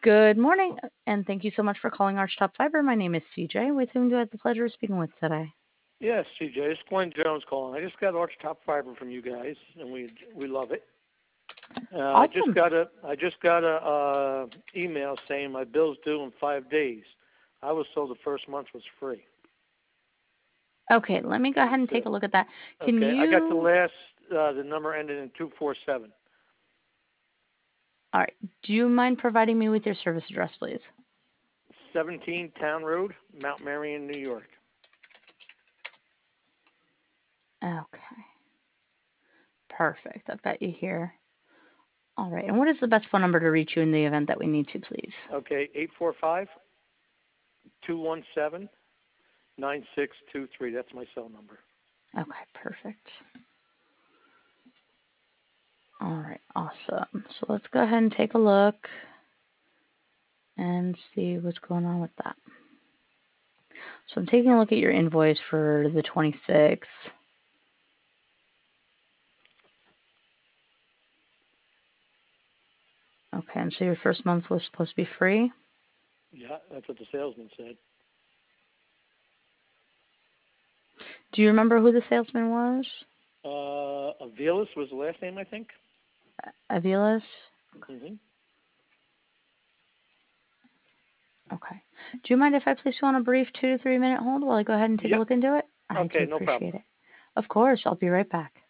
Good morning, and thank you so much for calling Arch Top Fiber. My name is CJ. With whom do I have the pleasure of speaking with today? Yes, CJ, it's Glenn Jones calling. I just got Arch Top Fiber from you guys, and we love it. Awesome. I just got a email saying my bill's due in 5 days. I was told the first month was free. Okay, let me go ahead and take a look at that. Can Okay, I got you? the number ended in 247. All right. Do you mind providing me with your service address, please? 17 Town Road, Mount Marion, New York. Okay. Perfect. I've got you here. All right. And what is the best phone number to reach you in the event that we need to, please? Okay, 845-217-9623. That's my cell number. Okay, perfect. All right, awesome. So let's go ahead and take a look and see what's going on with that. So I'm taking a look at your invoice for the 26th. Okay, and so your first month was supposed to be free? Yeah, that's what the salesman said. Do you remember who the salesman was? Avilas was the last name, I think. Avilas? Mm-hmm. Okay. Do you mind if I place you on a brief 2 to 3 minute hold while I go ahead and take a Yep. look into it? I do Okay, no problem. appreciate it. Of course, I'll be right back.